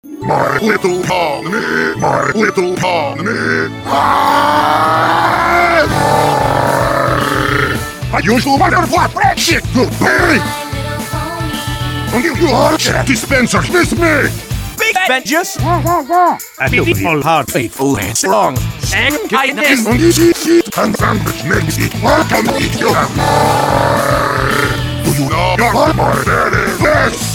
My little pony, my little pony. I usual butterfly friendship, good boy. I'll give you a check dispenser, miss me. Big vengeance. A beautiful heart, faithful and strong. And kindness. And sandwich makes it welcome to eat your. Do you know you're my daddy? Yes.